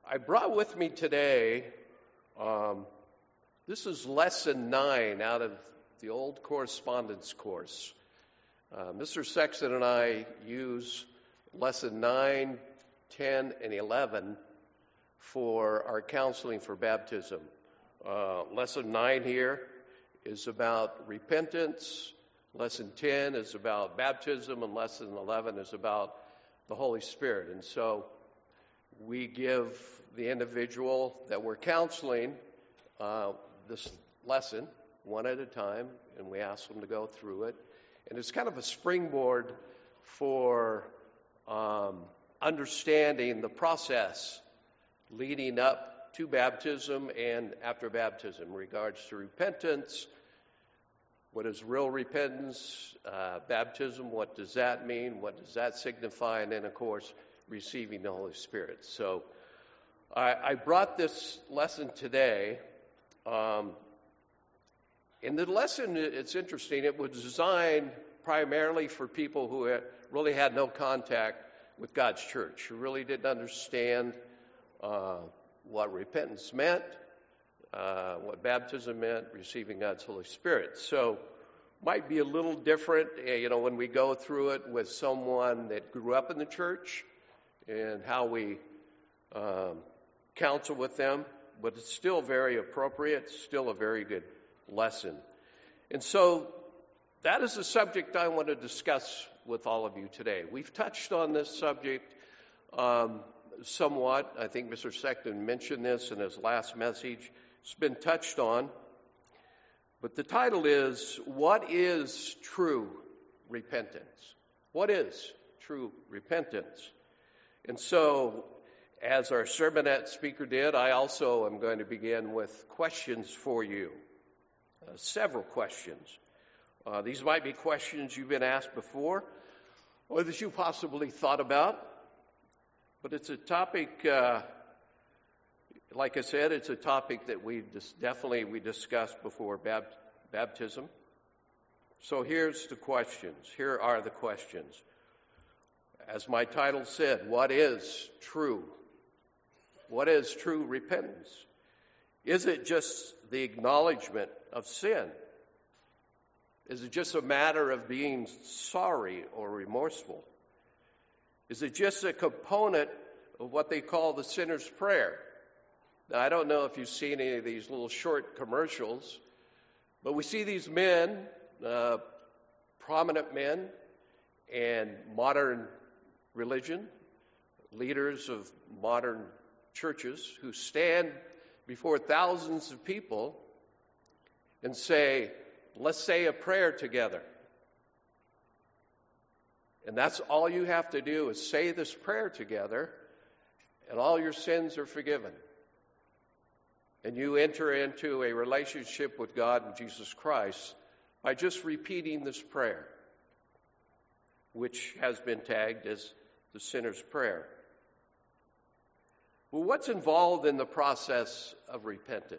I brought with me today, this is lesson 9 out of the old correspondence course. Mr. Sexton and I use lesson 9, 10, and 11 for our counseling for baptism. Lesson 9 here is about repentance. Lesson 10 is about baptism, and lesson 11 is about the Holy Spirit. And so we give the individual that we're counseling this lesson one at a time, and we ask them to go through it. And it's kind of a springboard for understanding the process leading up to baptism and after baptism in regards to repentance. What is real repentance? Baptism, what does that mean? What does that signify? And then, of course, receiving the Holy Spirit. So I brought this lesson today. In the lesson, it's interesting. It was designed primarily for people who really had no contact with God's church, who really didn't understand what repentance meant, what baptism meant, receiving God's Holy Spirit. So might be a little different, when we go through it with someone that grew up in the church and how we counsel with them, but it's still very appropriate, it's still a very good lesson. And so that is the subject I want to discuss with all of you today. We've touched on this subject somewhat. I think Mr. Sexton mentioned this in his last message. It's been touched on. But the title is, What is True Repentance? What is true repentance? And so, as our sermonette speaker did, I also am going to begin with questions for you. Several questions. These might be questions you've been asked before, or that you possibly thought about. But it's a topic, like I said, it's a topic that we discussed before baptism. So here's the questions. Here are the questions. As my title said, what is true? What is true repentance? Is it just the acknowledgement of sin? Is it just a matter of being sorry or remorseful? Is it just a component of what they call the sinner's prayer? Now, I don't know if you've seen any of these little short commercials, but we see these men, prominent men in modern religion, leaders of modern churches who stand before thousands of people and say, let's say a prayer together. And that's all you have to do is say this prayer together, and all your sins are forgiven. And you enter into a relationship with God and Jesus Christ by just repeating this prayer, which has been tagged as the sinner's prayer. Well, what's involved in the process of repentance?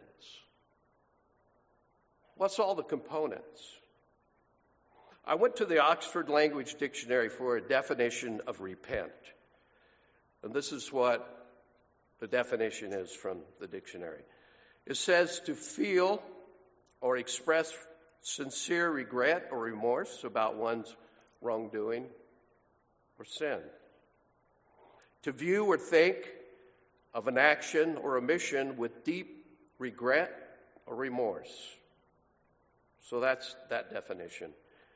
What's all the components? I went to the Oxford Language Dictionary for a definition of repent. And this is what the definition is from the dictionary. It says to feel or express sincere regret or remorse about one's wrongdoing or sin. To view or think of an action or omission with deep regret or remorse. So that's that definition.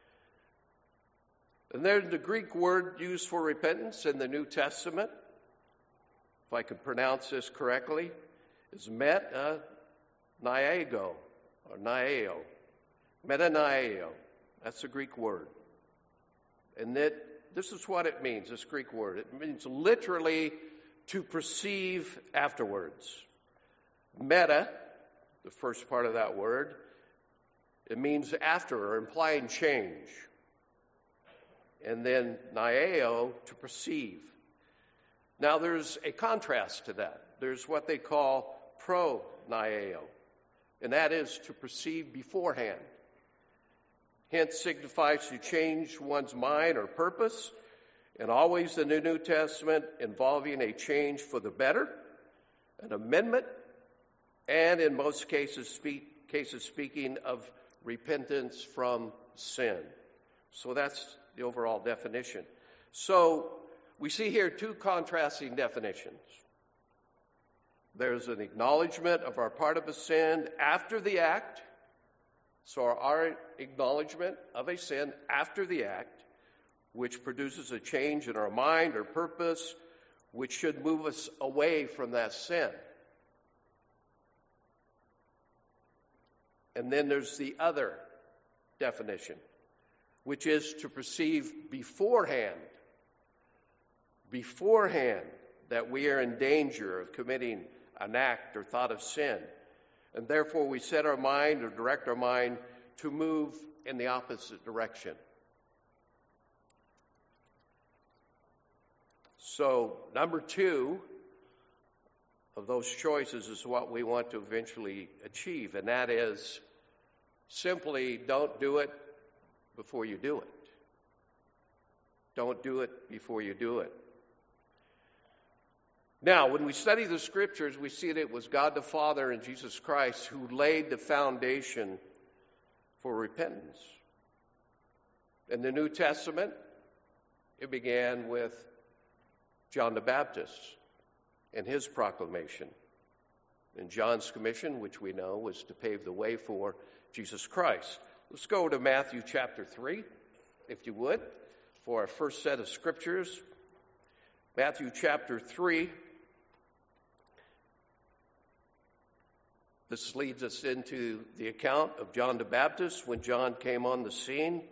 And there's the Greek word used for repentance in the New Testament, if I can pronounce this correctly, is metanoeo, or naeo. Metanoeo. That's the Greek word. And this is what it means, this Greek word. It means literally to perceive afterwards. Meta, the first part of that word, it means after or implying change. And then naeo, to perceive. Now there's a contrast to that. There's what they call pro-naeo, and that is to perceive beforehand. Hence signifies to change one's mind or purpose, and always in the New Testament involving a change for the better an amendment, and in most cases speaking of repentance from sin. So that's the overall definition. So we see here two contrasting definitions. There's an acknowledgement of our part of a sin after the act. So our acknowledgement of a sin after the act, which produces a change in our mind or purpose, which should move us away from that sin. And then there's the other definition, which is to perceive beforehand that we are in danger of committing an act or thought of sin. And therefore we set our mind or direct our mind to move in the opposite direction. So number 2 of those choices is what we want to eventually achieve, and that is simply don't do it before you do it. Don't do it before you do it. Now, when we study the Scriptures, we see that it was God the Father and Jesus Christ who laid the foundation for repentance. In the New Testament, it began with John the Baptist and his proclamation. And John's commission, which we know, was to pave the way for Jesus Christ. Let's go to Matthew chapter 3, if you would, for our first set of Scriptures. Matthew chapter 3. This leads us into the account of John the Baptist when John came on the scene.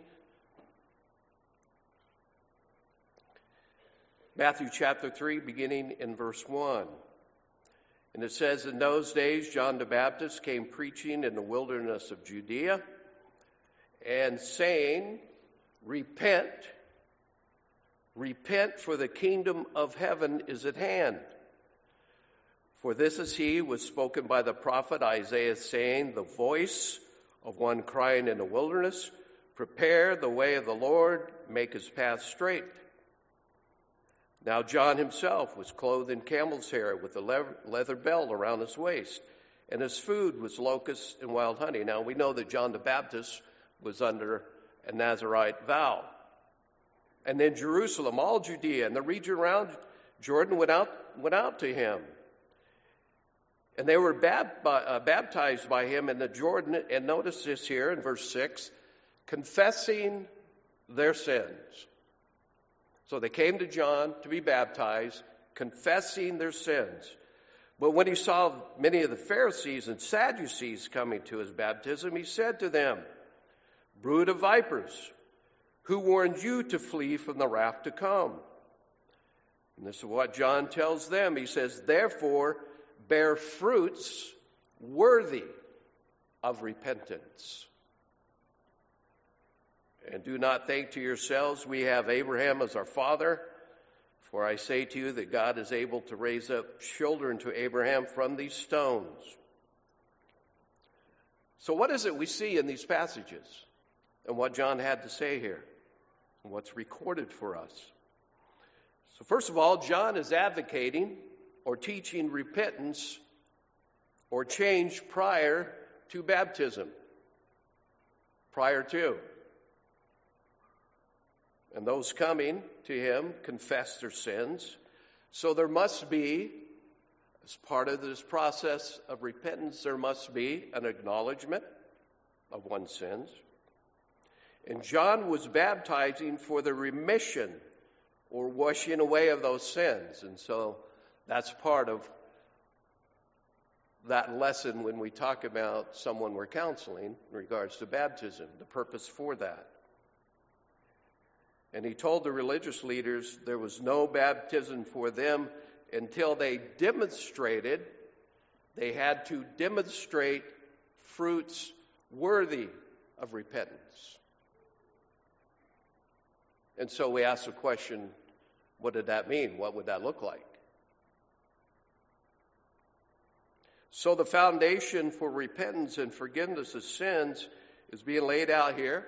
Matthew chapter 3, beginning in verse 1. And it says, "In those days John the Baptist came preaching in the wilderness of Judea and saying, 'Repent, repent, for the kingdom of heaven is at hand.' For this is he was spoken by the prophet Isaiah, saying, 'The voice of one crying in the wilderness, prepare the way of the Lord, make his path straight.' Now John himself was clothed in camel's hair with a leather belt around his waist, and his food was locusts and wild honey." Now we know that John the Baptist was under a Nazirite vow. "And then Jerusalem, all Judea, and the region around Jordan went out to him. And they were baptized by him in the Jordan," and notice this here in verse 6, "confessing their sins." So they came to John to be baptized, confessing their sins. But when he saw many of the Pharisees and Sadducees coming to his baptism, he said to them, "Brood of vipers, who warned you to flee from the wrath to come?" And this is what John tells them. He says, "Therefore, bear fruits worthy of repentance. And do not think to yourselves, we have Abraham as our father. For I say to you that God is able to raise up children to Abraham from these stones." So what is it we see in these passages? And what John had to say here? And what's recorded for us? So first of all, John is advocating or teaching repentance or change prior to baptism. Prior to. And those coming to him confess their sins. So there must be, as part of this process of repentance, there must be an acknowledgement of one's sins. And John was baptizing for the remission or washing away of those sins. And so that's part of that lesson when we talk about someone we're counseling in regards to baptism, the purpose for that. And he told the religious leaders there was no baptism for them until they had to demonstrate fruits worthy of repentance. And so we ask the question, what did that mean? What would that look like? So the foundation for repentance and forgiveness of sins is being laid out here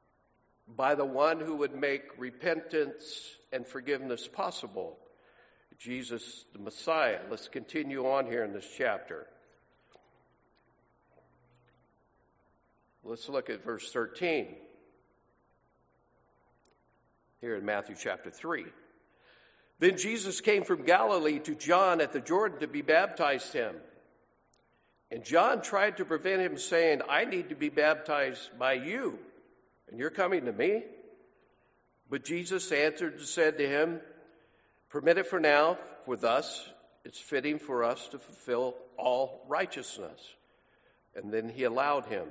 by the one who would make repentance and forgiveness possible. Jesus the Messiah. Let's continue on here in this chapter. Let's look at verse 13 here in Matthew chapter 3. Then Jesus came from Galilee to John at the Jordan to be baptized him. And John tried to prevent him, saying, I need to be baptized by you, and you're coming to me? But Jesus answered and said to him, permit it for now, for thus it's fitting for us to fulfill all righteousness. And then he allowed him.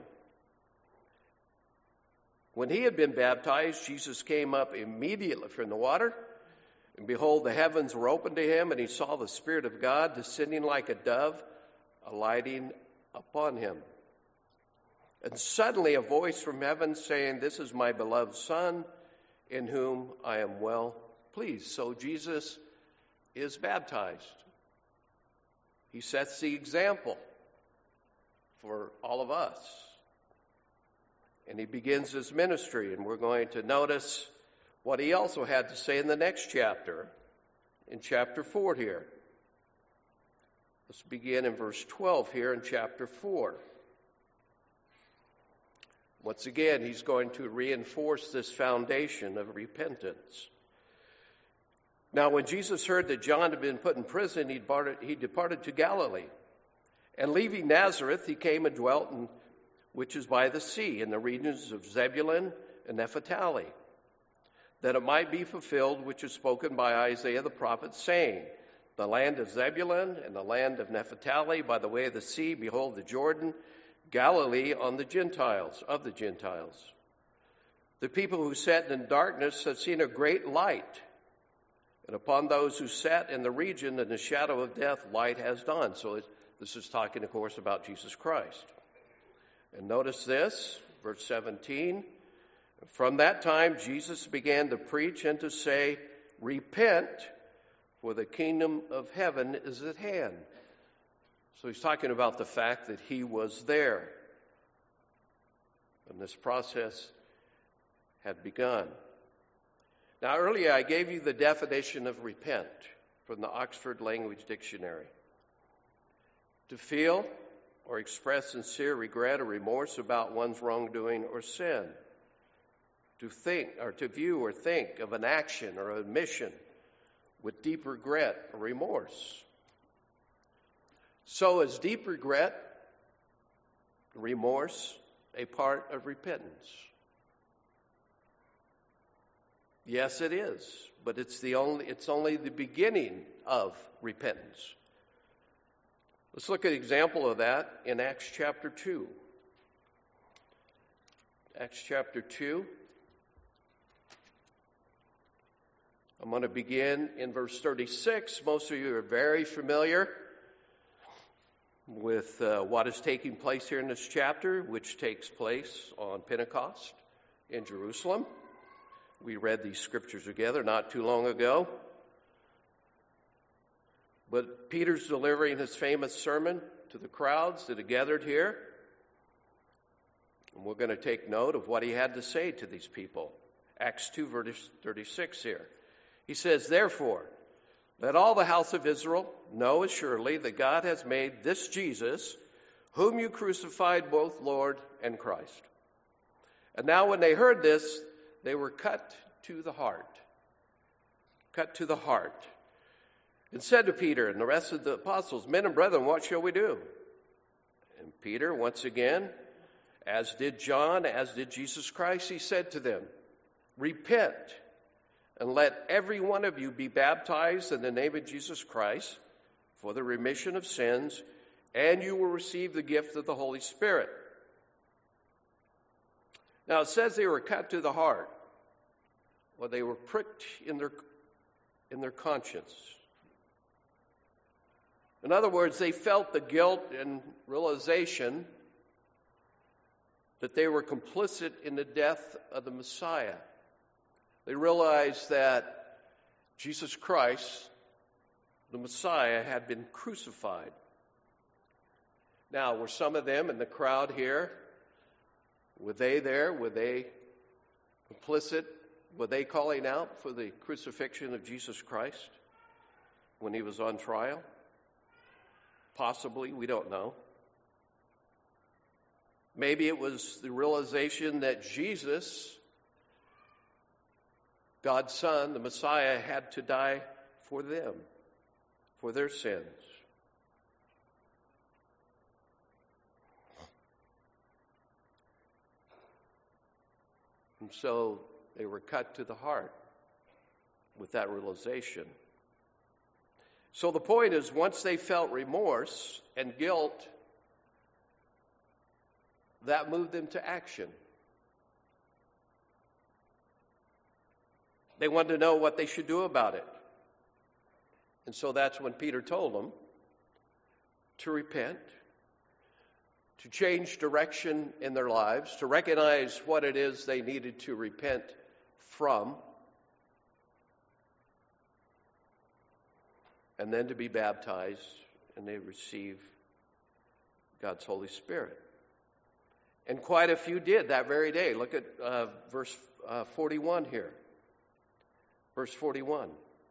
When he had been baptized, Jesus came up immediately from the water, and behold, the heavens were opened to him, and he saw the Spirit of God descending like a dove, alighting upon him. And suddenly a voice from heaven saying, this is my beloved Son, in whom I am well pleased. So Jesus is baptized. He sets the example for all of us. And he begins his ministry, and we're going to notice what he also had to say in the next chapter, in chapter 4 here. Let's begin in verse 12 here in chapter 4. Once again, he's going to reinforce this foundation of repentance. Now, when Jesus heard that John had been put in prison, he departed to Galilee. And leaving Nazareth, he came and dwelt in which is by the sea, in the regions of Zebulun and Naphtali, that it might be fulfilled which is spoken by Isaiah the prophet, saying, the land of Zebulun and the land of Naphtali by the way of the sea, behold the Jordan, Galilee on the Gentiles, of the Gentiles. The people who sat in darkness have seen a great light, and upon those who sat in the region in the shadow of death, light has dawned. So this is talking, of course, about Jesus Christ. And notice this, verse 17. From that time, Jesus began to preach and to say, repent, for the kingdom of heaven is at hand. So he's talking about the fact that he was there. And this process had begun. Now, earlier I gave you the definition of repent from the Oxford Language Dictionary. To feel or express sincere regret or remorse about one's wrongdoing or sin. To think or to view or think of an action or omission with deep regret or remorse. So is deep regret, remorse, a part of repentance? Yes, it is, but it's only the beginning of repentance. Let's look at an example of that in Acts chapter 2. Acts chapter 2. I'm going to begin in verse 36. Most of you are very familiar with what is taking place here in this chapter, which takes place on Pentecost in Jerusalem. We read these scriptures together not too long ago. But Peter's delivering his famous sermon to the crowds that are gathered here. And we're going to take note of what he had to say to these people. Acts 2, verse 36 here. He says, therefore, let all the house of Israel know assuredly that God has made this Jesus, whom you crucified, both Lord and Christ. And now when they heard this, they were cut to the heart. Cut to the heart. And said to Peter and the rest of the apostles, men and brethren, what shall we do? And Peter, once again, as did John, as did Jesus Christ, he said to them, repent and let every one of you be baptized in the name of Jesus Christ for the remission of sins, and you will receive the gift of the Holy Spirit. Now it says they were cut to the heart. Well, they were pricked in their conscience. In other words, they felt the guilt and realization that they were complicit in the death of the Messiah. They realized that Jesus Christ, the Messiah, had been crucified. Now, were some of them in the crowd here? Were they there? Were they complicit? Were they calling out for the crucifixion of Jesus Christ? when he was on trial? Possibly, we don't know. Maybe it was the realization that Jesus, God's Son, the Messiah, had to die for them, for their sins. And so they were cut to the heart with that realization. So the point is, once they felt remorse and guilt, that moved them to action. They wanted to know what they should do about it. And so that's when Peter told them to repent, to change direction in their lives, to recognize what it is they needed to repent from, and then to be baptized, and they receive God's Holy Spirit. And quite a few did that very day. Look at verse 41 here. Verse 41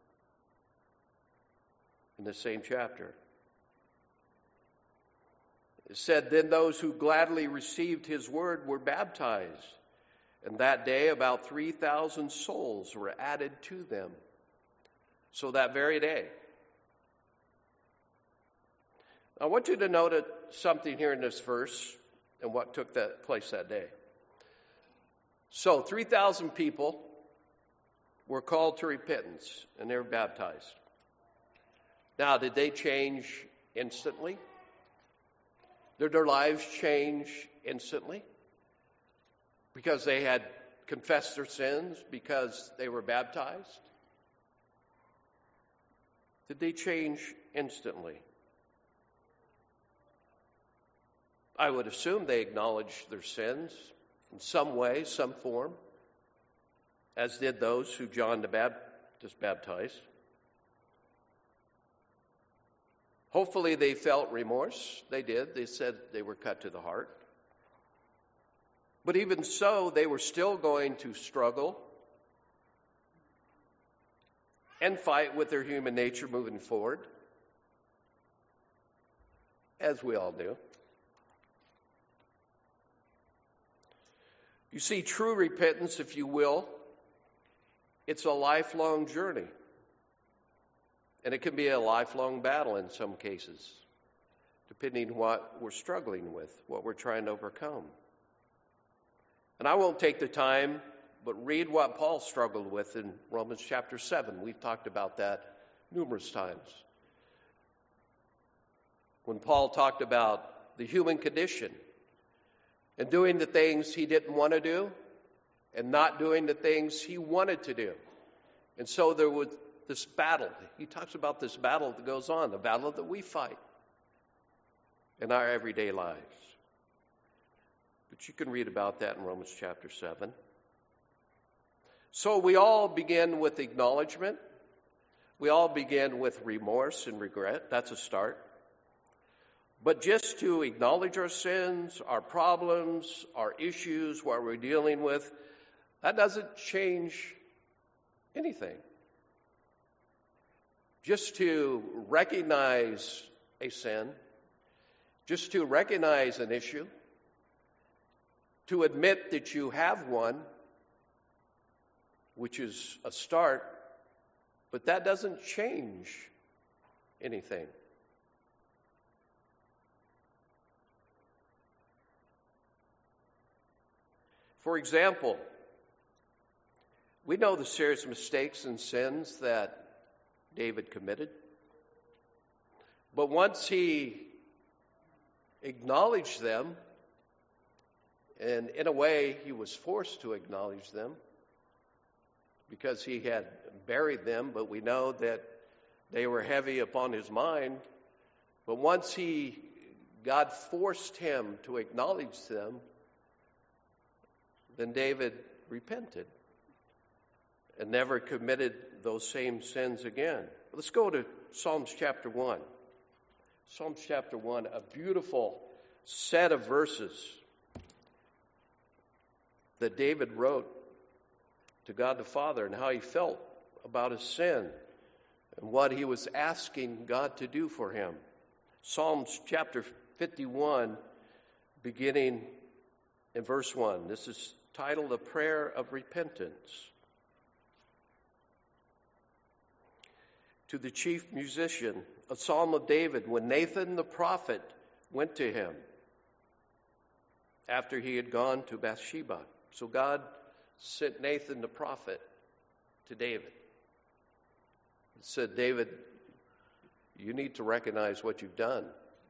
in the same chapter. It said, "Then those who gladly received his word were baptized, and that day about 3,000 souls were added to them." So that very day. I want you to note something here in this verse and what took place that day. So 3,000 people were called to repentance, and they were baptized. Now, did they change instantly? Did their lives change instantly? Because they had confessed their sins, because they were baptized? Did they change instantly? I would assume they acknowledged their sins in some way, some form, as did those who John the Baptist baptized. Hopefully they felt remorse. They did. They said they were cut to the heart. But even so, they were still going to struggle and fight with their human nature moving forward, as we all do. You see, true repentance, if you will, it's a lifelong journey. And it can be a lifelong battle in some cases, depending on what we're struggling with, what we're trying to overcome. And I won't take the time, but read what Paul struggled with in Romans chapter 7. We've talked about that numerous times. When Paul talked about the human condition, and doing the things he didn't want to do, and not doing the things he wanted to do. And so there was this battle. He talks about this battle that goes on, the battle that we fight in our everyday lives. But you can read about that in Romans chapter 7. So we all begin with acknowledgement. We all begin with remorse and regret. That's a start. But just to acknowledge our sins, our problems, our issues, what we're dealing with, that doesn't change anything. Just to recognize a sin, just to recognize an issue, to admit that you have one, which is a start, but that doesn't change anything. For example, we know the serious mistakes and sins that David committed. But once he acknowledged them, and in a way he was forced to acknowledge them because he had buried them, but we know that they were heavy upon his mind. But once God forced him to acknowledge them, then David repented and never committed those same sins again. Let's go to Psalms chapter 1. Psalms chapter 1, a beautiful set of verses that David wrote to God the Father and how he felt about his sin and what he was asking God to do for him. Psalms chapter 51, beginning in verse 1. This is titled A Prayer of Repentance. To the chief musician, a psalm of David, when Nathan the prophet went to him after he had gone to Bathsheba. So God sent Nathan the prophet to David. He said, David, you need to recognize what you've done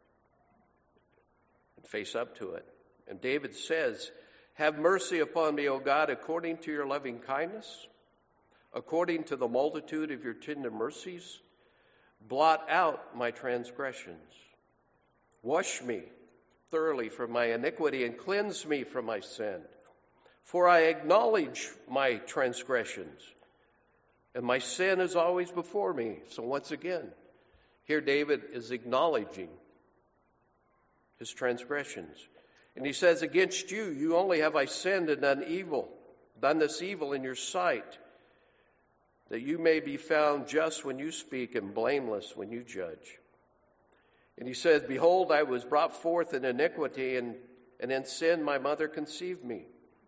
and face up to it. And David says, have mercy upon me, O God, according to your loving kindness, according to the multitude of your tender mercies. Blot out my transgressions. Wash me thoroughly from my iniquity and cleanse me from my sin. For I acknowledge my transgressions, and my sin is always before me. So once again, here David is acknowledging his transgressions. And he says, against you only have I sinned and done this evil in your sight, that you may be found just when you speak and blameless when you judge. And he says, behold, I was brought forth in iniquity, and in sin my mother conceived me.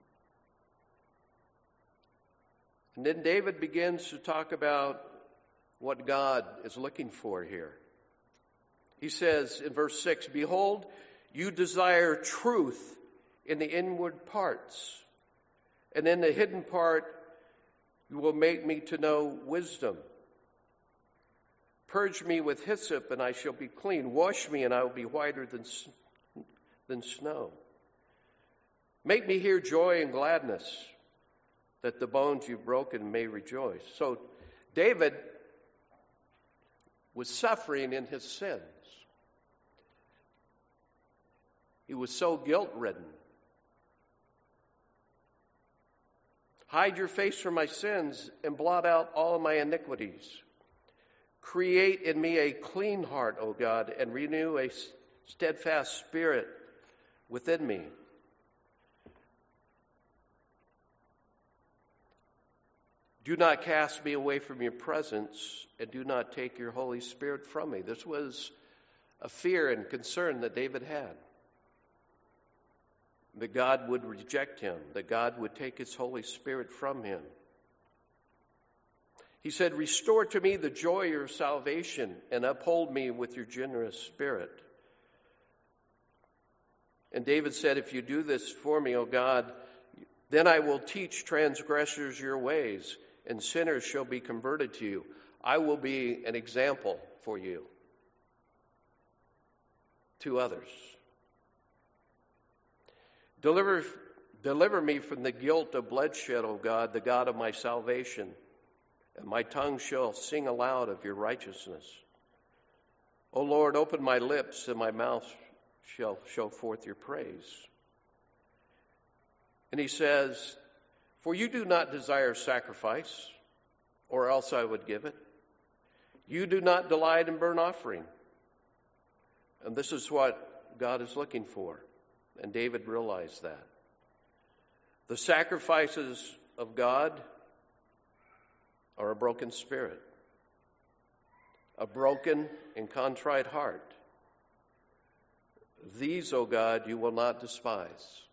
And then David begins to talk about what God is looking for here. He says in verse 6, behold, you desire truth in the inward parts, and in the hidden part you will make me to know wisdom. Purge me with hyssop, and I shall be clean. Wash me, and I will be whiter than snow. Make me hear joy and gladness, that the bones you've broken may rejoice. So David was suffering in his sins. He was so guilt-ridden. Hide your face from my sins and blot out all of my iniquities. Create in me a clean heart, O God, and renew a steadfast spirit within me. Do not cast me away from your presence, and do not take your Holy Spirit from me. This was a fear and concern that David had. That God would reject him, that God would take his Holy Spirit from him. He said, restore to me the joy of your salvation and uphold me with your generous spirit. And David said, if you do this for me, O God, then I will teach transgressors your ways, and sinners shall be converted to you. I will be an example for you to others. Deliver me from the guilt of bloodshed, O God, the God of my salvation, and my tongue shall sing aloud of your righteousness. O Lord, open my lips, and my mouth shall show forth your praise. And he says, for you do not desire sacrifice, or else I would give it. You do not delight in burnt offering. And this is what God is looking for. And David realized that. The sacrifices of God are a broken spirit, a broken and contrite heart. These, O God, you will not despise.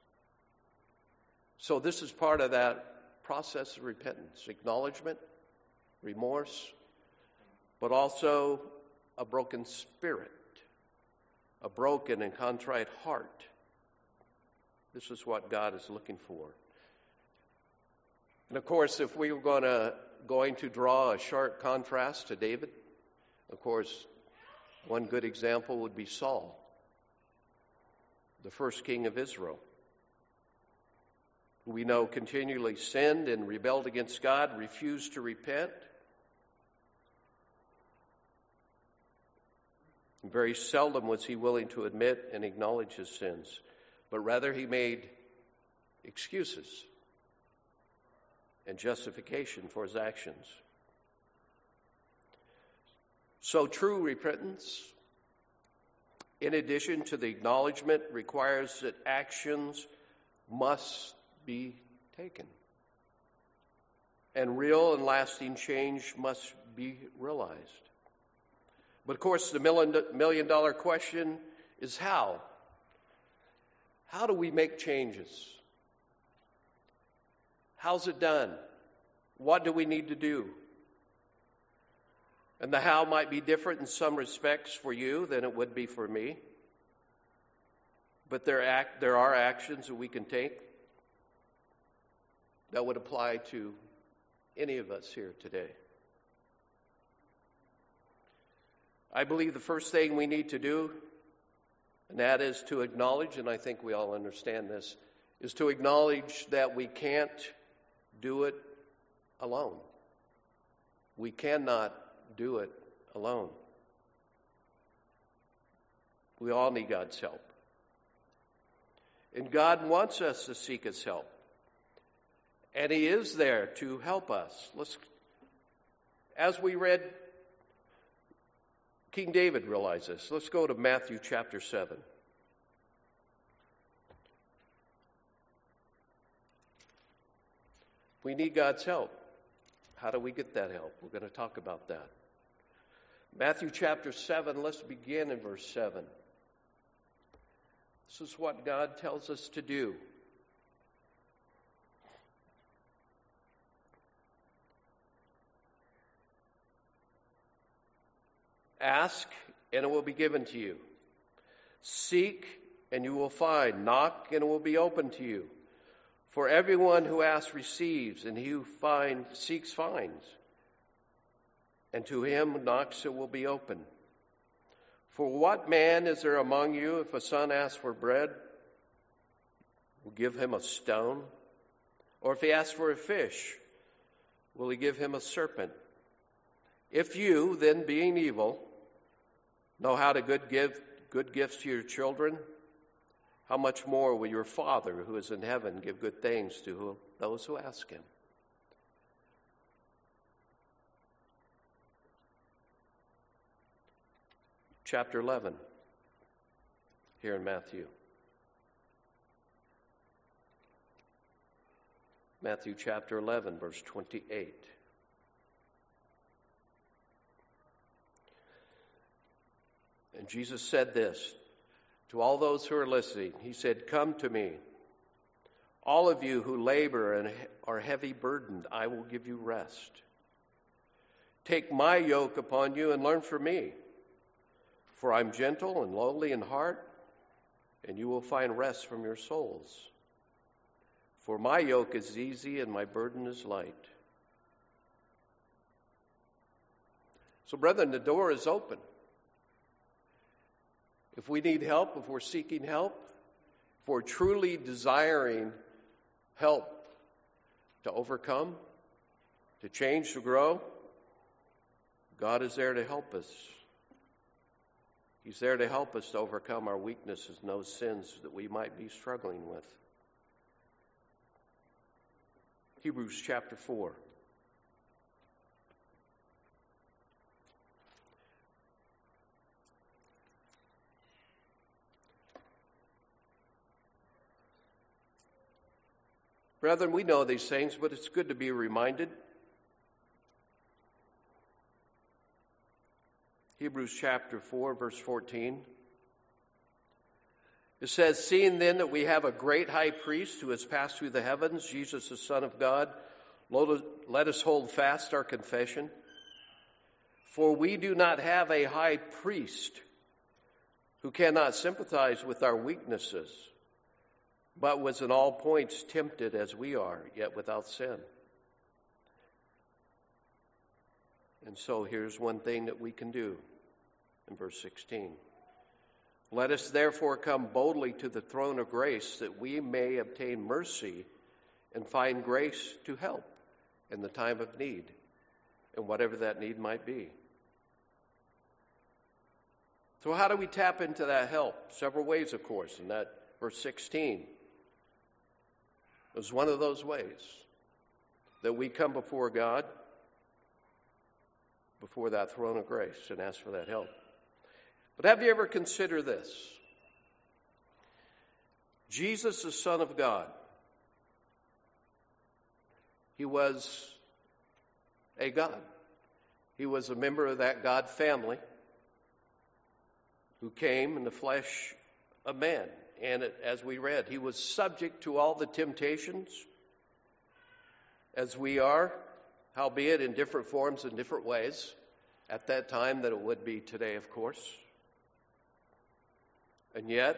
So this is part of that process of repentance, acknowledgement, remorse, but also a broken spirit, a broken and contrite heart. This is what God is looking for. And of course, if we were going to draw a sharp contrast to David, of course, one good example would be Saul, the first king of Israel, who we know continually sinned and rebelled against God, refused to repent. And very seldom was he willing to admit and acknowledge his sins, but rather he made excuses and justification for his actions. So true repentance, in addition to the acknowledgement, requires that actions must be taken. And real and lasting change must be realized. But of course, the million-dollar question is how? How do we make changes? How's it done? What do we need to do? And the how might be different in some respects for you than it would be for me. But there are actions that we can take that would apply to any of us here today. I believe the first thing we need to do, and that is to acknowledge, and I think we all understand this, is to acknowledge that we can't do it alone. We cannot do it alone. We all need God's help. And God wants us to seek His help. And He is there to help us. As we read, King David realized this. Let's go to Matthew chapter 7. We need God's help. How do we get that help? We're going to talk about that. Matthew chapter 7, let's begin in verse 7. This is what God tells us to do. Ask, and it will be given to you. Seek, and you will find. Knock, and it will be open to you. For everyone who asks receives, and he who seeks finds. And to him who knocks it will be open. For what man is there among you, if a son asks for bread, will give him a stone? Or if he asks for a fish, will he give him a serpent? If you, then being evil, know how to give good gifts to your children, how much more will your Father who is in heaven give good things to those who ask Him? Chapter 11, here in Matthew. Matthew chapter 11, verse 28. And Jesus said this to all those who are listening. He said, "Come to me, all of you who labor and are heavy burdened, I will give you rest. Take my yoke upon you and learn from me. For I'm gentle and lowly in heart, and you will find rest from your souls. For my yoke is easy and my burden is light." So, brethren, the door is open. If we need help, if we're seeking help, if we're truly desiring help to overcome, to change, to grow, God is there to help us. He's there to help us to overcome our weaknesses and those sins that we might be struggling with. Hebrews chapter 4. Brethren, we know these things, but it's good to be reminded. Hebrews chapter 4, verse 14. It says, "Seeing then that we have a great high priest who has passed through the heavens, Jesus the Son of God, let us hold fast our confession. For we do not have a high priest who cannot sympathize with our weaknesses, but was in all points tempted as we are, yet without sin." And so here's one thing that we can do in verse 16. "Let us therefore come boldly to the throne of grace, that we may obtain mercy and find grace to help in the time of need," and whatever that need might be. So how do we tap into that help? Several ways, of course, in that verse 16. It was one of those ways that we come before God, before that throne of grace, and ask for that help. But have you ever considered this? Jesus, the Son of God, He was a God. He was a member of that God family who came in the flesh of man. And as we read, he was subject to all the temptations as we are, howbeit in different forms and different ways at that time than it would be today, of course. And yet,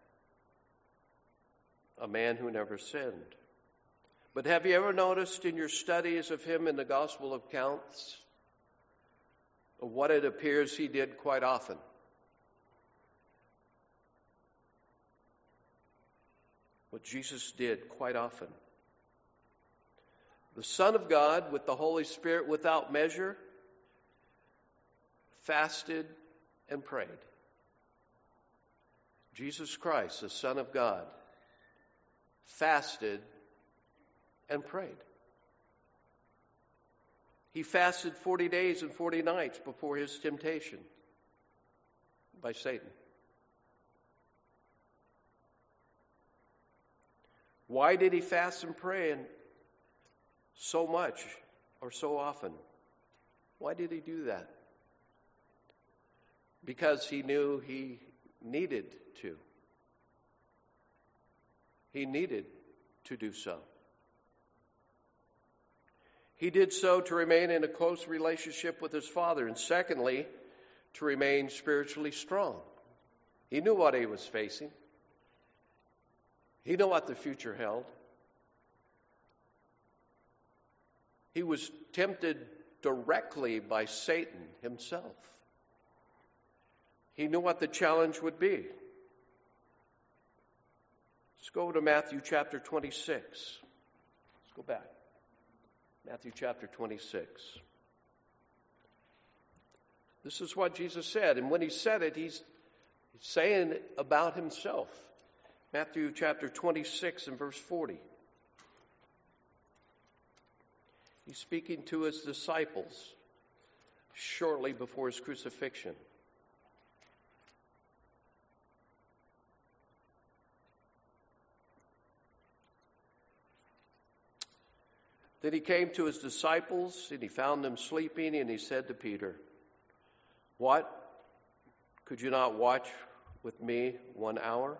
a man who never sinned. But have you ever noticed in your studies of him in the Gospel accounts of what it appears he did quite often? What Jesus did quite often. The Son of God with the Holy Spirit without measure fasted and prayed. Jesus Christ, the Son of God, fasted and prayed. He fasted 40 days and 40 nights before his temptation by Satan. Why did he fast and pray so much or so often? Why did he do that? Because he knew he needed to. He needed to do so. He did so to remain in a close relationship with his Father, and secondly, to remain spiritually strong. He knew what he was facing. He knew what the future held. He was tempted directly by Satan himself. He knew what the challenge would be. Let's go to Matthew chapter 26. Let's go back. Matthew chapter 26. This is what Jesus said. And when he said it, he's saying about himself. Matthew chapter 26 and verse 40. He's speaking to his disciples shortly before his crucifixion. Then he came to his disciples, and he found them sleeping, and he said to Peter, "What? Could you not watch with me 1 hour?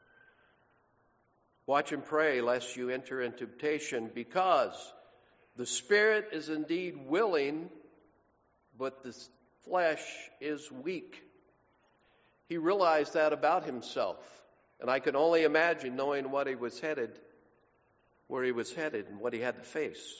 Watch and pray, lest you enter into temptation, because the spirit is indeed willing, but the flesh is weak." He realized that about himself, and I can only imagine knowing what he was headed, where he was headed, and what he had to face.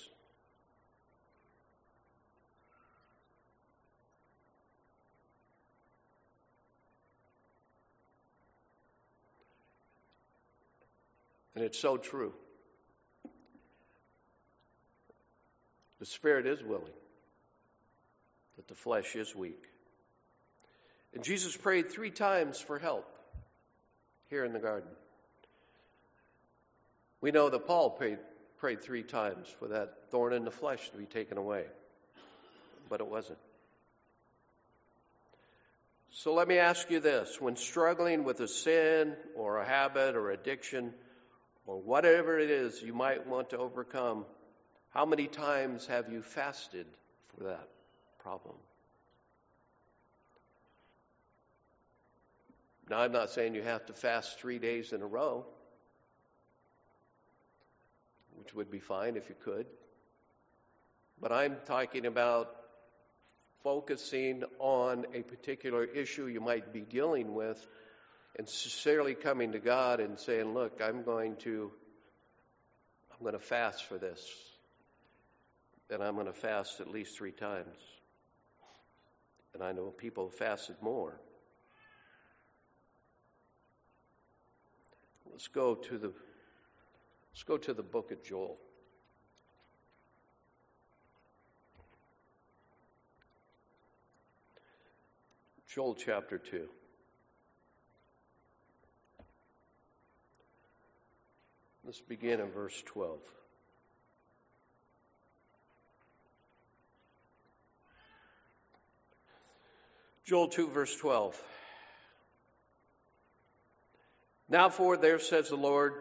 And it's so true. The spirit is willing, but the flesh is weak. And Jesus prayed 3 times for help here in the garden. We know that Paul prayed 3 times for that thorn in the flesh to be taken away, but it wasn't. So let me ask you this. When struggling with a sin or a habit or addiction or whatever it is you might want to overcome, how many times have you fasted for that problem? Now, I'm not saying you have to fast 3 days in a row, which would be fine if you could. But I'm talking about focusing on a particular issue you might be dealing with and sincerely coming to God and saying, "Look, I'm going to fast for this. And I'm going to fast at least 3 times. And I know people have fasted more. Let's go to the book of Joel. Joel chapter 2. Let's begin in verse 12. Joel 2, verse 12. Now for there says the Lord,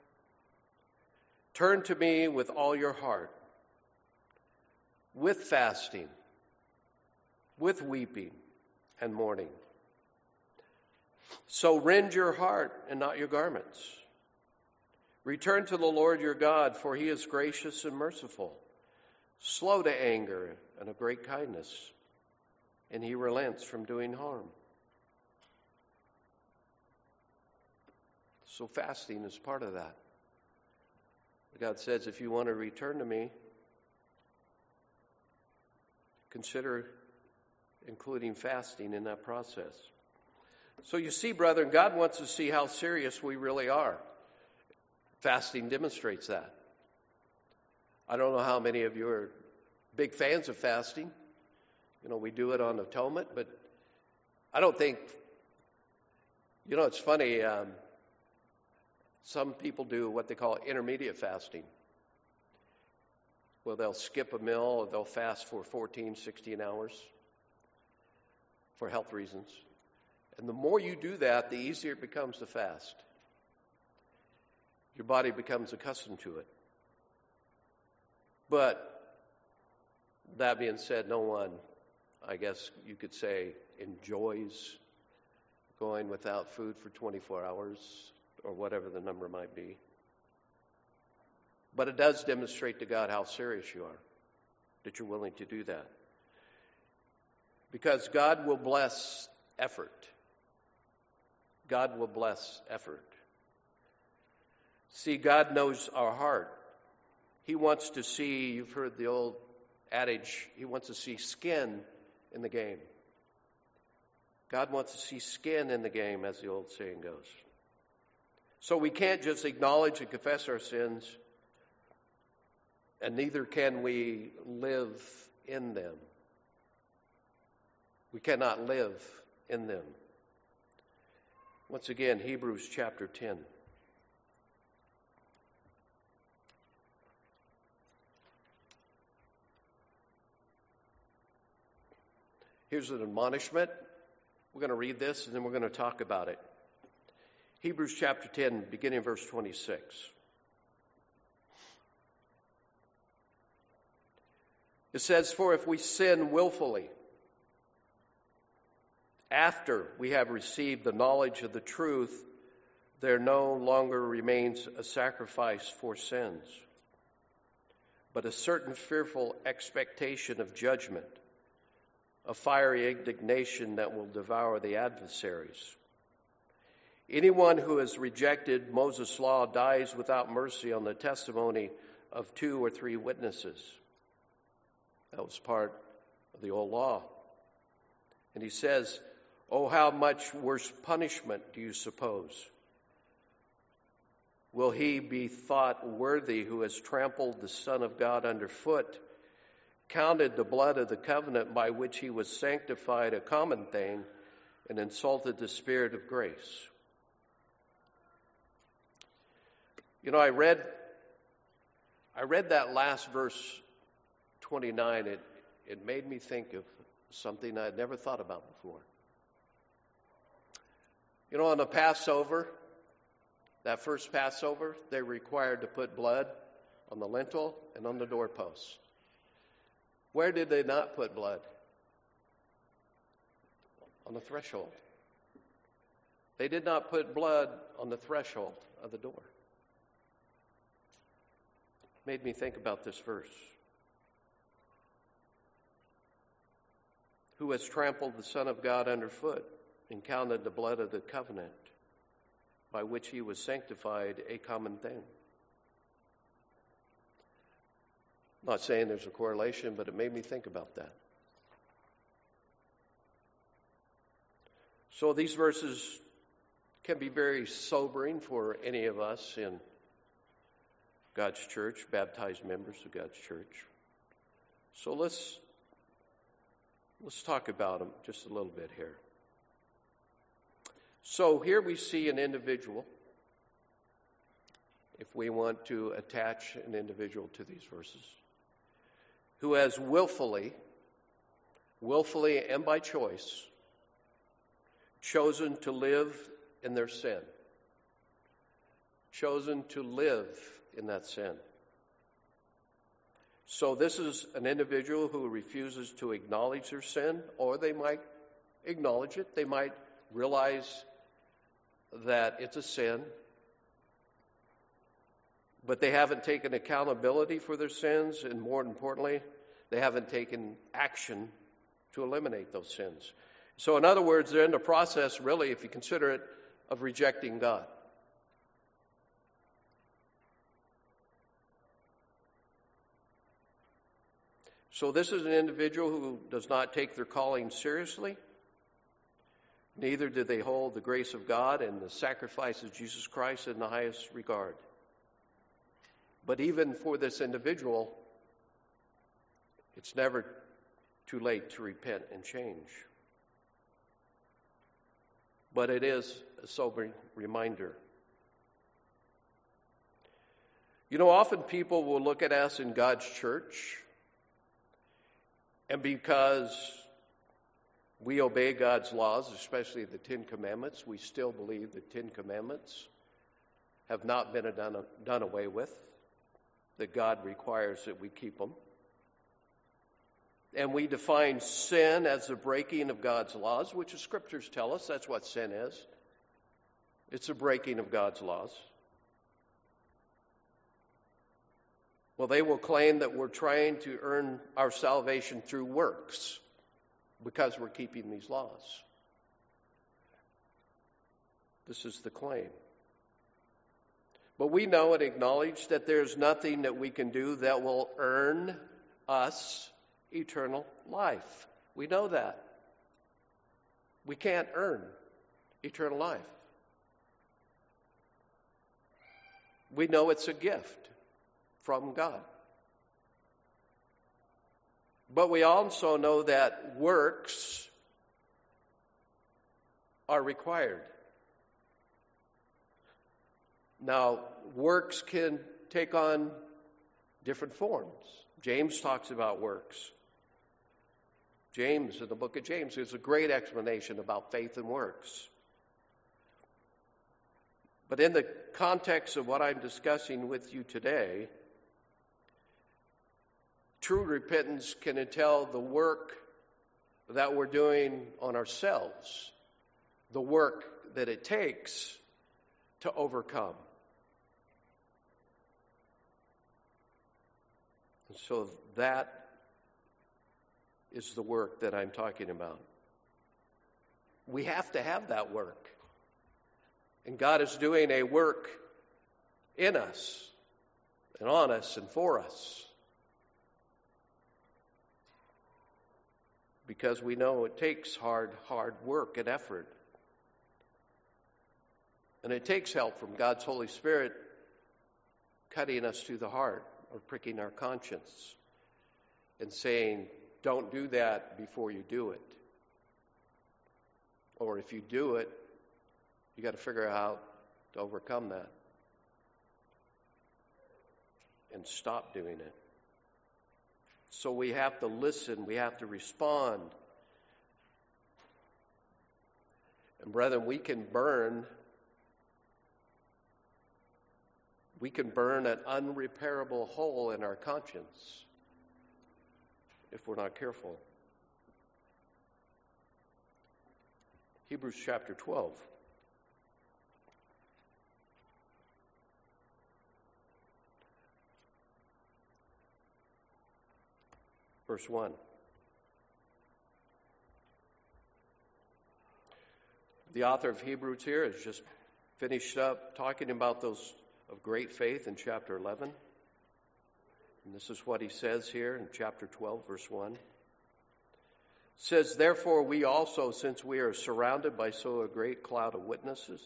turn to me with all your heart, with fasting with weeping and mourning. So rend your heart and not your garments. Return to the Lord your God, for he is gracious and merciful, slow to anger and of great kindness, and he relents from doing harm. So fasting is part of that. God says, if you want to return to me, consider including fasting in that process. So you see, brethren, God wants to see how serious we really are. Fasting demonstrates that. I don't know how many of you are big fans of fasting. You know, we do it on atonement, but I don't think, you know, it's funny, some people do what they call intermediate fasting. Well, they'll skip a meal or they'll fast for 14, 16 hours for health reasons. And the more you do that, the easier it becomes to fast. Your body becomes accustomed to it. But that being said, no one, I guess you could say, enjoys going without food for 24 hours or whatever the number might be. But it does demonstrate to God how serious you are, that you're willing to do that. Because God will bless effort. God will bless effort. See, God knows our heart. He wants to see, you've heard the old adage, he wants to see skin in the game. God wants to see skin in the game, as the old saying goes. So we can't just acknowledge and confess our sins, and neither can we live in them. We cannot live in them. Once again, Hebrews chapter 10. Here's an admonishment. We're going to read this and then we're going to talk about it. Hebrews chapter 10, beginning verse 26. It says, "For if we sin willfully, after we have received the knowledge of the truth, there no longer remains a sacrifice for sins, but a certain fearful expectation of judgment, a fiery indignation that will devour the adversaries. Anyone who has rejected Moses' law dies without mercy on the testimony of 2 or 3 witnesses." That was part of the old law. And he says, "Oh, how much worse punishment do you suppose? Will he be thought worthy who has trampled the Son of God underfoot, counted the blood of the covenant by which he was sanctified a common thing, and insulted the Spirit of grace?" You know, I read that last verse 29. It made me think of something I'd never thought about before. You know, on the Passover, that first Passover, they were required to put blood on the lintel and on the doorposts. Where did they not put blood? On the threshold. They did not put blood on the threshold of the door. Made me think about this verse. Who has trampled the Son of God underfoot and counted the blood of the covenant by which he was sanctified a common thing. I'm not saying there's a correlation, but it made me think about that. So these verses can be very sobering for any of us in God's church, baptized members of God's church. So let's talk about them just a little bit here. So here we see an individual, if we want to attach an individual to these verses, who has willfully and by choice, chosen to live in their sin. Chosen to live in that sin. So this is an individual who refuses to acknowledge their sin, or they might acknowledge it. They might realize that it's a sin, but they haven't taken accountability for their sins, and more importantly, they haven't taken action to eliminate those sins. So in other words, they're in the process, really, if you consider it, of rejecting God. So this is an individual who does not take their calling seriously. Neither do they hold the grace of God and the sacrifice of Jesus Christ in the highest regard. But even for this individual, it's never too late to repent and change. But it is a sobering reminder. You know, often people will look at us in God's church, and because we obey God's laws, especially the Ten Commandments, we still believe the Ten Commandments have not been done away with, that God requires that we keep them. And we define sin as the breaking of God's laws, which the Scriptures tell us that's what sin is. It's a breaking of God's laws. Well, they will claim that we're trying to earn our salvation through works because we're keeping these laws. This is the claim. But we know and acknowledge that there's nothing that we can do that will earn us eternal life. We know that. We can't earn eternal life. We know it's a gift from God. But we also know that works are required. Now, works can take on different forms. James talks about works. James, in the book of James, there's a great explanation about faith and works. But in the context of what I'm discussing with you today, true repentance can entail the work that we're doing on ourselves, the work that it takes to overcome. And so that is the work that I'm talking about. We have to have that work. And God is doing a work in us and on us and for us. Because we know it takes hard work and effort. And it takes help from God's Holy Spirit cutting us to the heart or pricking our conscience and saying, don't do that before you do it. Or if you do it, you got to figure out how to overcome that and stop doing it. So we have to listen, we have to respond. And brethren, we can burn an unrepairable hole in our conscience if we're not careful. Hebrews chapter 12. Verse 1. The author of Hebrews here has just finished up talking about those of great faith in chapter 11. And this is what he says here in chapter 12, verse 1. It says, therefore we also, since we are surrounded by so a great cloud of witnesses,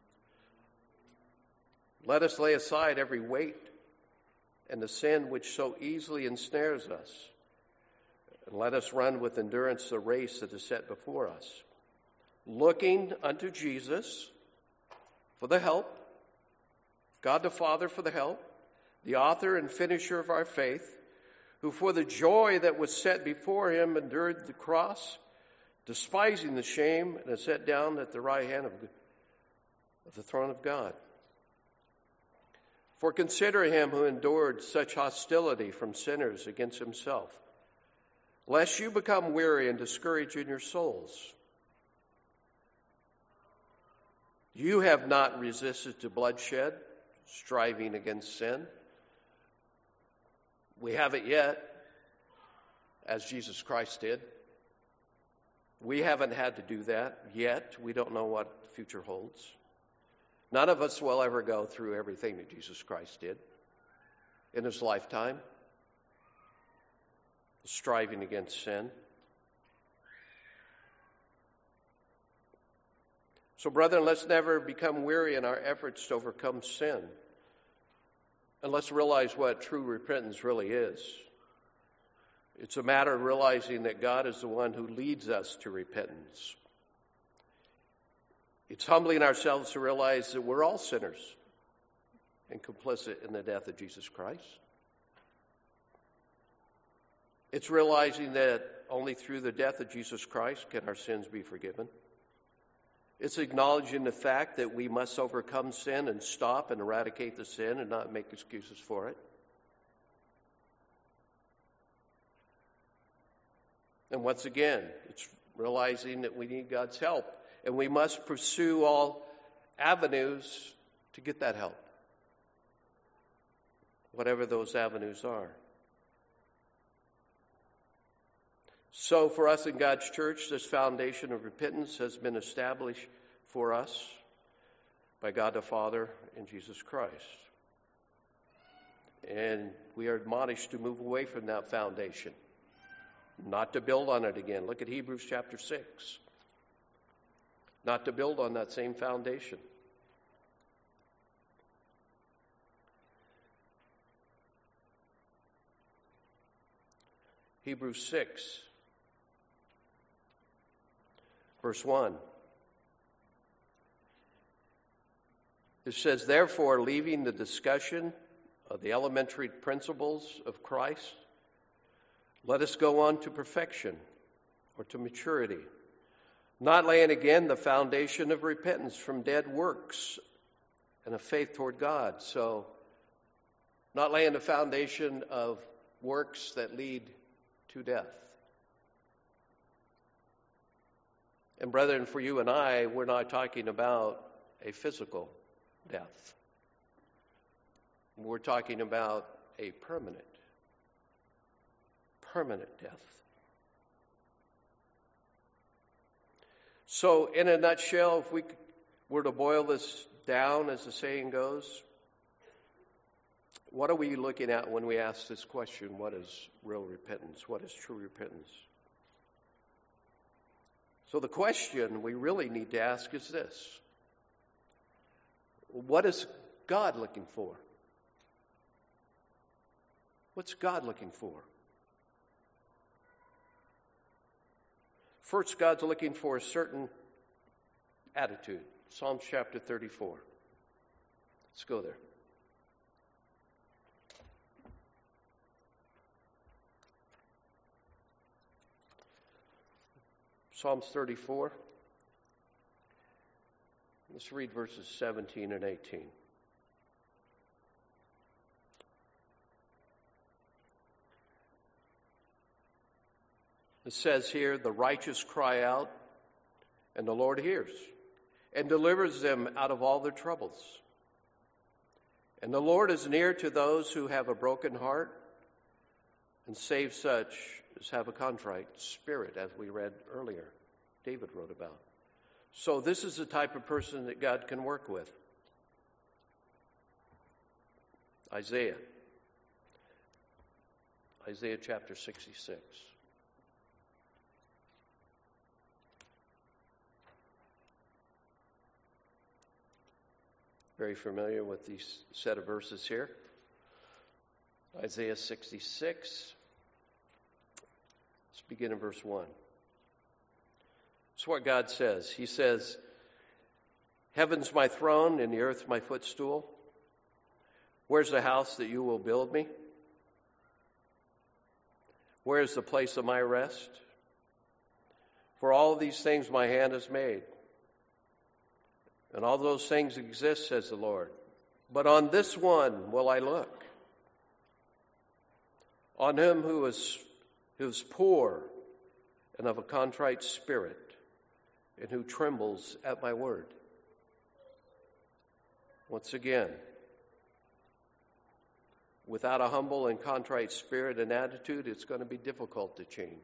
let us lay aside every weight and the sin which so easily ensnares us. And let us run with endurance the race that is set before us, looking unto Jesus for the help, God the Father for the help, the author and finisher of our faith, who for the joy that was set before him endured the cross, despising the shame, and is set down at the right hand of the throne of God. For consider him who endured such hostility from sinners against himself, lest you become weary and discouraged in your souls. You have not resisted to bloodshed, striving against sin. We haven't yet, as Jesus Christ did. We haven't had to do that yet. We don't know what the future holds. None of us will ever go through everything that Jesus Christ did in his lifetime, striving against sin. So, brethren, let's never become weary in our efforts to overcome sin. And let's realize what true repentance really is. It's a matter of realizing that God is the one who leads us to repentance. It's humbling ourselves to realize that we're all sinners and complicit in the death of Jesus Christ. It's realizing that only through the death of Jesus Christ can our sins be forgiven. It's acknowledging the fact that we must overcome sin and stop and eradicate the sin and not make excuses for it. And once again, it's realizing that we need God's help. And we must pursue all avenues to get that help, whatever those avenues are. So for us in God's church, this foundation of repentance has been established for us by God the Father and Jesus Christ. And we are admonished to move away from that foundation, not to build on it again. Look at Hebrews chapter 6. Not to build on that same foundation. Hebrews 6, verse 1. It says, therefore, leaving the discussion of the elementary principles of Christ, let us go on to perfection, or to maturity, not laying again the foundation of repentance from dead works and of faith toward God. So, not laying the foundation of works that lead to death. And brethren, for you and I, we're not talking about a physical death. We're talking about a permanent death. So, in a nutshell, if we were to boil this down, as the saying goes, what are we looking at when we ask this question, what is real repentance? What is true repentance? So the question we really need to ask is this: what is God looking for? What's God looking for? First, God's looking for a certain attitude. Psalm chapter 34. Let's go there. Psalms 34. Let's read verses 17 and 18. It says here, the righteous cry out, and the Lord hears, and delivers them out of all their troubles. And the Lord is near to those who have a broken heart, and saves such as have a contrite spirit, as we read earlier, David wrote about. So this is the type of person that God can work with. Isaiah chapter 66. Very familiar with these set of verses here. Isaiah 66. Let's begin in verse 1. It's what God says. He says, heaven's my throne and the earth's my footstool. Where's the house that you will build me? Where is the place of my rest? For all of these things my hand has made. And all those things exist, says the Lord. But on this one will I look, on him who is poor and of a contrite spirit, and who trembles at my word. Once again, without a humble and contrite spirit and attitude, it's going to be difficult to change.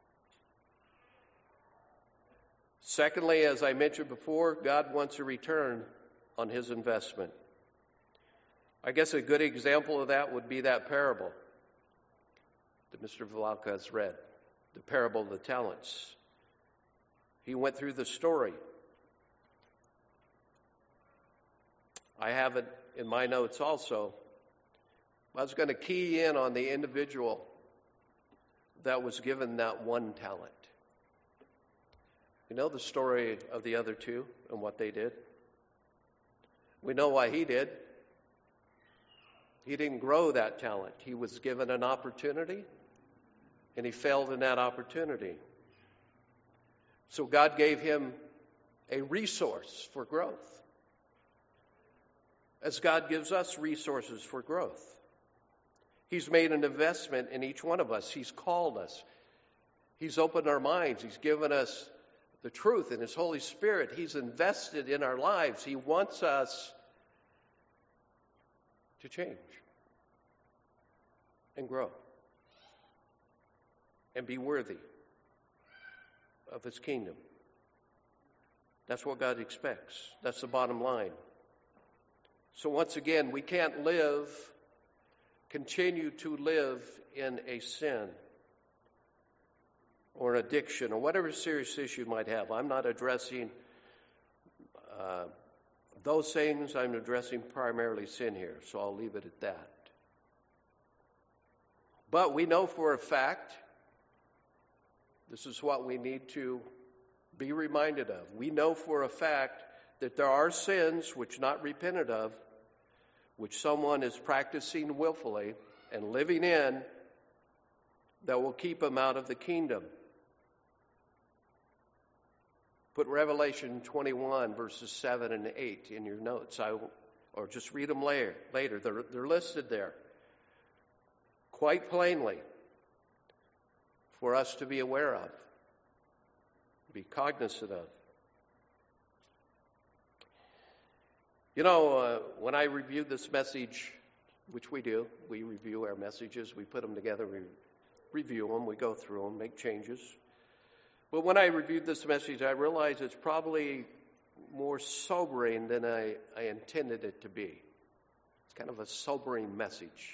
Secondly, as I mentioned before, God wants a return on his investment. I guess a good example of that would be that parable that Mr. Villalka has read, the parable of the talents. He went through the story. I have it in my notes also. I was going to key in on the individual that was given that one talent. You know the story of the other two and what they did? We know why he did. He didn't grow that talent. He was given an opportunity, and he failed in that opportunity. So God gave him a resource for growth, as God gives us resources for growth. He's made an investment in each one of us. He's called us. He's opened our minds. He's given us the truth in his Holy Spirit. He's invested in our lives. He wants us to change and grow and be worthy of his kingdom. That's what God expects. That's the bottom line. So once again, we can't continue to live in a sin or an addiction or whatever serious issue you might have. I'm not addressing those things. I'm addressing primarily sin here, so I'll leave it at that. But we know for a fact, this is what we need to be reminded of. We know for a fact that there are sins which not repented of, which someone is practicing willfully and living in, that will keep them out of the kingdom. Put Revelation 21 verses 7 and 8 in your notes, or just read them later. They're listed there quite plainly for us to be aware of, be cognizant of. You know, when I reviewed this message, which we do, we review our messages, we put them together, we review them, we go through them, make changes. But when I reviewed this message, I realized it's probably more sobering than I intended it to be. It's kind of a sobering message.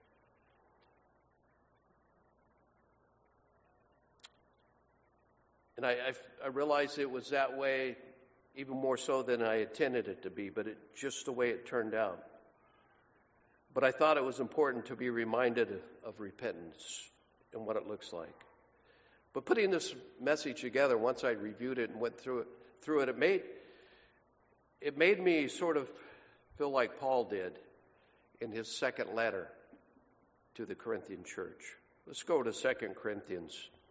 And I realized it was that way even more so than I intended it to be, but it's just the way it turned out. But I thought it was important to be reminded of repentance and what it looks like. But putting this message together, once I reviewed it and went through it, it made me sort of feel like Paul did in his second letter to the Corinthian church. Let's go to 2 Corinthians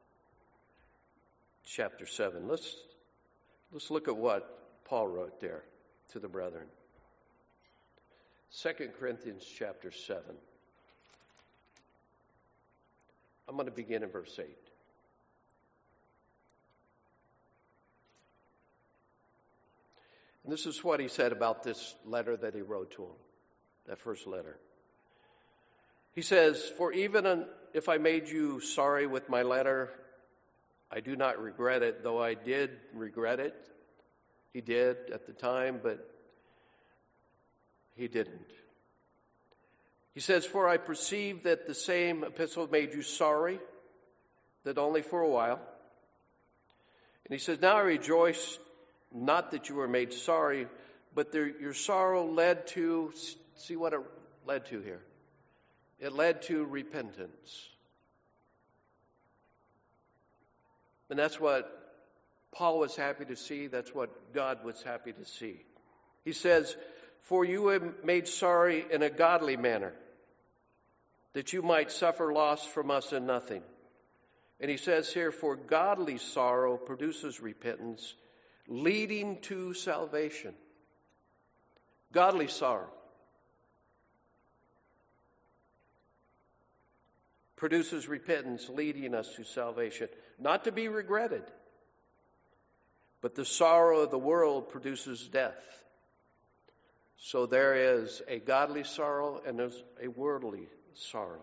chapter 7. Let's look at what Paul wrote there to the brethren. 2 Corinthians chapter 7. I'm going to begin in verse 8. And this is what he said about this letter that he wrote to him, that first letter. He says, "For even if I made you sorry with my letter, I do not regret it, though I did regret it." He did at the time, but he didn't. He says, "For I perceive that the same epistle made you sorry, that only for a while." And he says, "Now I rejoice, not that you were made sorry, but your sorrow led to," see what it led to here. It led to repentance. And that's what Paul was happy to see. That's what God was happy to see. He says, "For you were made sorry in a godly manner, that you might suffer loss from us in nothing." And he says here, "For godly sorrow produces repentance, leading to salvation." Godly sorrow. produces repentance, leading us to salvation, not to be regretted. But the sorrow of the world produces death. So there is a godly sorrow and there's a worldly sorrow.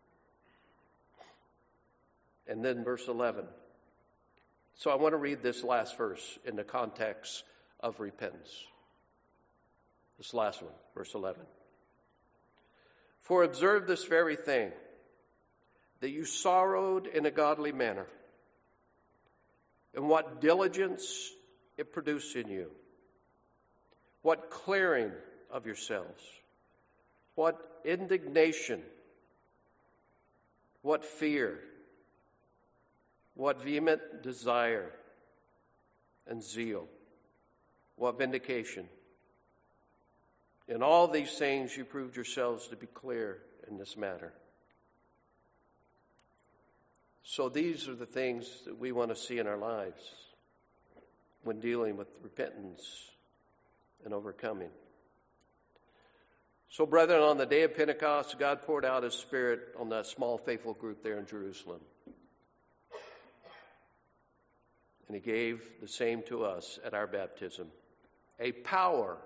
And then verse 11. So I want to read this last verse in the context of repentance. This last one, verse 11. For observe this very thing, that you sorrowed in a godly manner, and what diligence it produced in you, what clearing of yourselves, what indignation, what fear, what vehement desire and zeal, what vindication. In all these things you proved yourselves to be clear in this matter. So these are the things that we want to see in our lives when dealing with repentance and overcoming. So, brethren, on the day of Pentecost, God poured out His Spirit on that small faithful group there in Jerusalem. And He gave the same to us at our baptism. A power,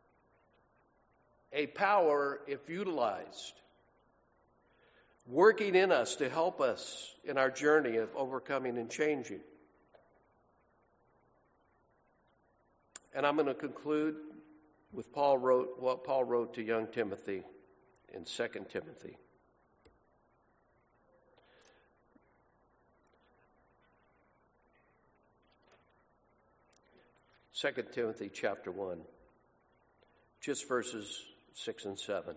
if utilized, working in us to help us in our journey of overcoming and changing. And I'm going to conclude with what Paul wrote to young Timothy in 2 Timothy. Second Timothy chapter 1, just verses 6 and 7.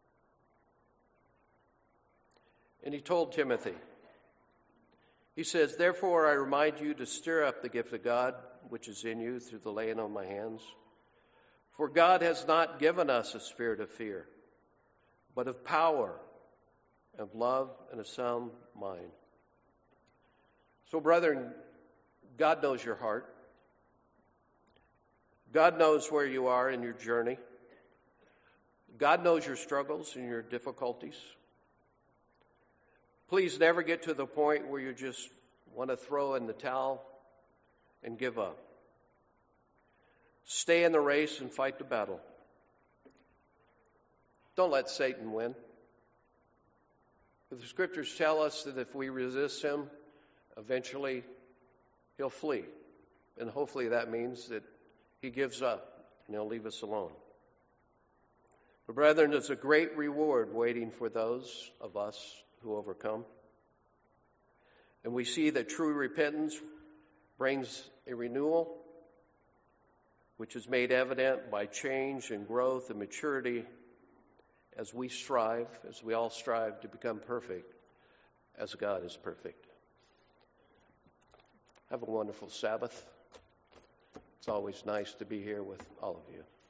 And he told Timothy, he says, therefore I remind you to stir up the gift of God which is in you through the laying on my hands. For God has not given us a spirit of fear, but of power, of love, and a sound mind. So, brethren, God knows your heart. God knows where you are in your journey. God knows your struggles and your difficulties. Please never get to the point where you just want to throw in the towel and give up. Stay in the race and fight the battle. Don't let Satan win. The scriptures tell us that if we resist him, eventually he'll flee. And hopefully that means that he gives up and he'll leave us alone. But brethren, there's a great reward waiting for those of us who overcome. And we see that true repentance brings a renewal, which is made evident by change and growth and maturity as we all strive to become perfect as God is perfect. Have a wonderful Sabbath. It's always nice to be here with all of you.